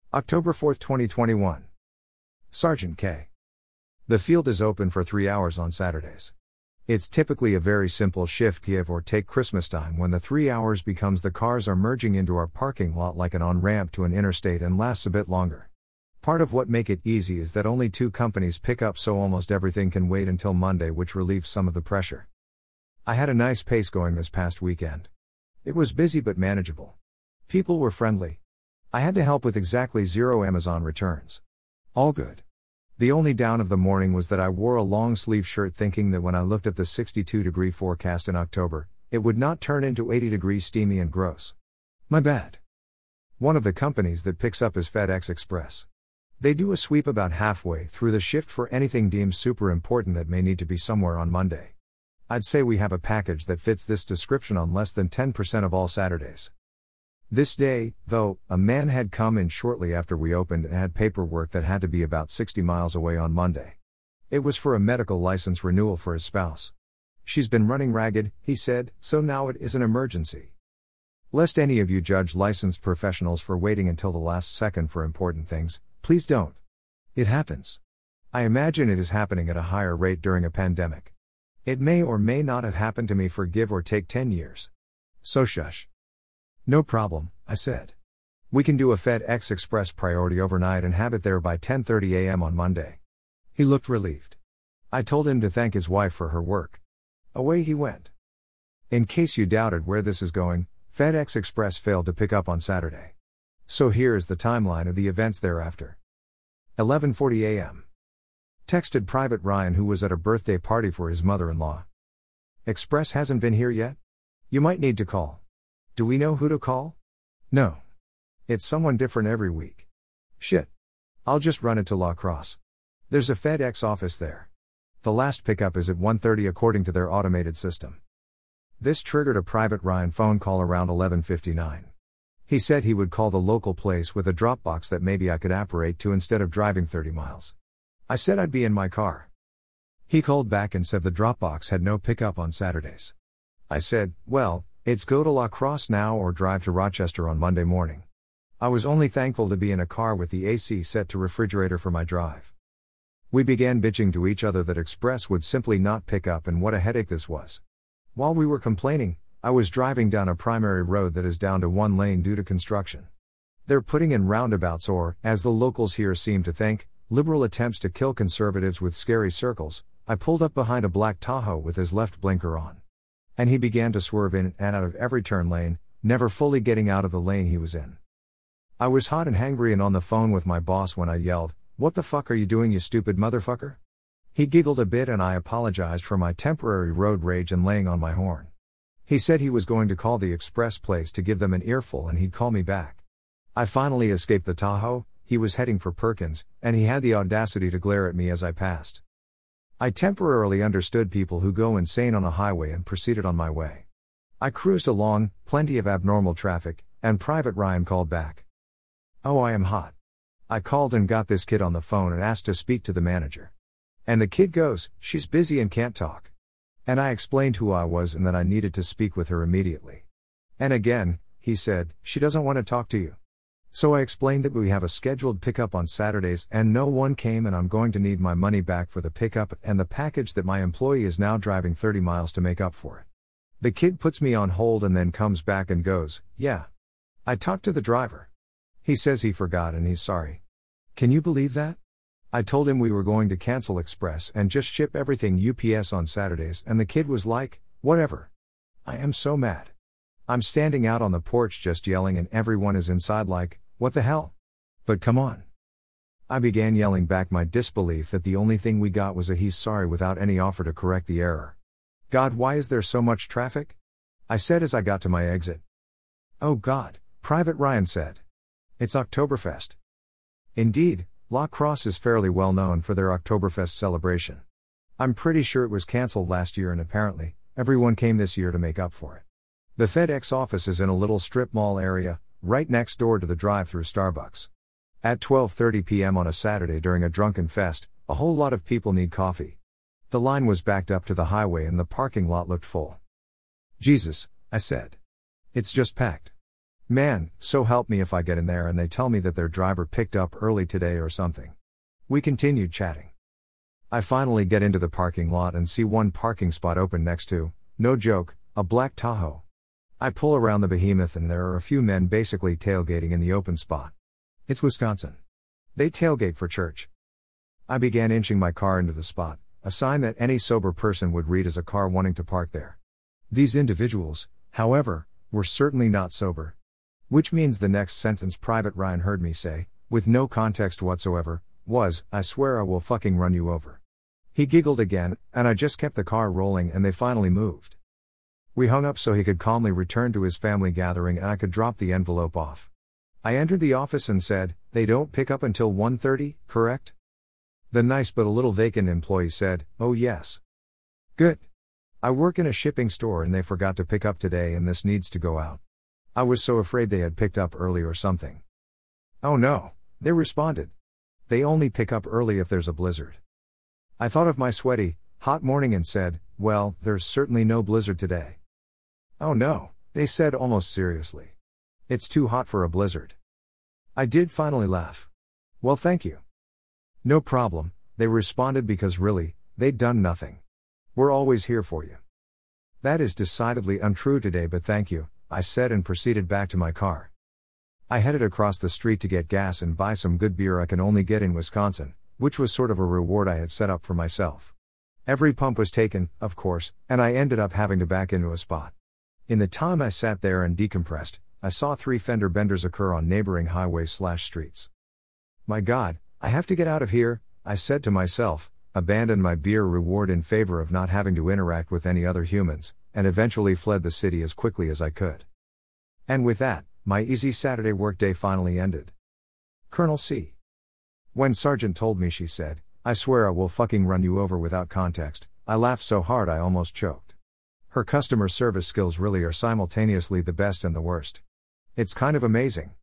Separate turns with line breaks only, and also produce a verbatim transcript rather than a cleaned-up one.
October fourth, twenty twenty-one. Sergeant K. The field is open for three hours on Saturdays. It's typically a very simple shift, give or take Christmas time, when the three hours becomes the cars are merging into our parking lot like an on-ramp to an interstate and lasts a bit longer. Part of what make it easy is that only two companies pick up, so almost everything can wait until Monday, which relieves some of the pressure. I had a nice pace going this past weekend. It was busy but manageable. People were friendly. I had to help with exactly zero Amazon returns. All good. The only down of the morning was that I wore a long sleeve shirt thinking that when I looked at the sixty-two degree forecast in October, it would not turn into eighty degrees steamy and gross. My bad. One of the companies that picks up is FedEx Express. They do a sweep about halfway through the shift for anything deemed super important that may need to be somewhere on Monday. I'd say we have a package that fits this description on less than ten percent of all Saturdays. This day, though, a man had come in shortly after we opened and had paperwork that had to be about sixty miles away on Monday. It was for a medical license renewal for his spouse. She's been running ragged, he said, so now it is an emergency. Lest any of you judge licensed professionals for waiting until the last second for important things, please don't. It happens. I imagine it is happening at a higher rate during a pandemic. It may or may not have happened to me for give or take ten years. So shush. No problem, I said. We can do a FedEx Express priority overnight and have it there by ten thirty a m on Monday. He looked relieved. I told him to thank his wife for her work. Away he went. In case you doubted where this is going, FedEx Express failed to pick up on Saturday. So here is the timeline of the events thereafter. eleven forty a m Texted Private Ryan, who was at a birthday party for his mother-in-law. Express hasn't been here yet? You might need to call. Do we know who to call? No. It's someone different every week. Shit. I'll just run it to La Crosse. There's a FedEx office there. The last pickup is at one thirty according to their automated system. This triggered a Private Ryan phone call around eleven fifty-nine. He said he would call the local place with a drop box that maybe I could apparate to instead of driving thirty miles. I said I'd be in my car. He called back and said the drop box had no pickup on Saturdays. I said, well, it's go to La Crosse now or drive to Rochester on Monday morning. I was only thankful to be in a car with the A C set to refrigerator for my drive. We began bitching to each other that Express would simply not pick up and what a headache this was. While we were complaining, I was driving down a primary road that is down to one lane due to construction. They're putting in roundabouts or, as the locals here seem to think, liberal attempts to kill conservatives with scary circles. I pulled up behind a black Tahoe with his left blinker on. And he began to swerve in and out of every turn lane, never fully getting out of the lane he was in. I was hot and hangry and on the phone with my boss when I yelled, "What the fuck are you doing, you stupid motherfucker?" He giggled a bit and I apologized for my temporary road rage and laying on my horn. He said he was going to call the Express place to give them an earful and he'd call me back. I finally escaped the Tahoe. He was heading for Perkins, and he had the audacity to glare at me as I passed. I temporarily understood people who go insane on a highway and proceeded on my way. I cruised along, plenty of abnormal traffic, and Private Ryan called back. "Oh, I am hot." I called and got this kid on the phone and asked to speak to the manager. And the kid goes, "She's busy and can't talk." And I explained who I was and that I needed to speak with her immediately. And again, he said, "She doesn't want to talk to you." So I explained that we have a scheduled pickup on Saturdays and no one came and I'm going to need my money back for the pickup and the package that my employee is now driving thirty miles to make up for it. The kid puts me on hold and then comes back and goes, "Yeah. I talked to the driver. He says he forgot and he's sorry." Can you believe that? I told him we were going to cancel Express and just ship everything U P S on Saturdays and the kid was like, "Whatever." I am so mad. I'm standing out on the porch just yelling and everyone is inside like, "What the hell?" But come on. I began yelling back my disbelief that the only thing we got was a "he's sorry" without any offer to correct the error. "God, why is there so much traffic?" I said as I got to my exit. "Oh God," Private Ryan said. "It's Oktoberfest." Indeed, La Crosse is fairly well known for their Oktoberfest celebration. I'm pretty sure it was cancelled last year and apparently, everyone came this year to make up for it. The FedEx office is in a little strip mall area, right next door to the drive-through Starbucks. At twelve thirty p m on a Saturday during a drunken fest, a whole lot of people need coffee. The line was backed up to the highway and the parking lot looked full. "Jesus," I said. "It's just packed." Man, so help me if I get in there and they tell me that their driver picked up early today or something. We continued chatting. I finally get into the parking lot and see one parking spot open next to, no joke, a black Tahoe. I pull around the behemoth and there are a few men basically tailgating in the open spot. It's Wisconsin. They tailgate for church. I began inching my car into the spot, a sign that any sober person would read as a car wanting to park there. These individuals, however, were certainly not sober. Which means the next sentence Private Ryan heard me say, with no context whatsoever, was, "I swear I will fucking run you over." He giggled again, and I just kept the car rolling and they finally moved. We hung up so he could calmly return to his family gathering and I could drop the envelope off. I entered the office and said, "They don't pick up until one thirty, correct?" The nice but a little vacant employee said, "Oh yes." Good. I work in a shipping store and they forgot to pick up today and this needs to go out. I was so afraid they had picked up early or something. "Oh no," they responded. "They only pick up early if there's a blizzard." I thought of my sweaty, hot morning and said, "Well, there's certainly no blizzard today." "Oh no," they said almost seriously. "It's too hot for a blizzard." I did finally laugh. "Well, thank you." "No problem," they responded because really, they'd done nothing. "We're always here for you." "That is decidedly untrue today, but thank you," I said and proceeded back to my car. I headed across the street to get gas and buy some good beer I can only get in Wisconsin, which was sort of a reward I had set up for myself. Every pump was taken, of course, and I ended up having to back into a spot. In the time I sat there and decompressed, I saw three fender benders occur on neighboring highways slash streets. My God, I have to get out of here, I said to myself, abandoned my beer reward in favor of not having to interact with any other humans, and eventually fled the city as quickly as I could. And with that, my easy Saturday workday finally ended. Colonel C. When Sergeant told me she said, "I swear I will fucking run you over," without context, I laughed so hard I almost choked. Her customer service skills really are simultaneously the best and the worst. It's kind of amazing.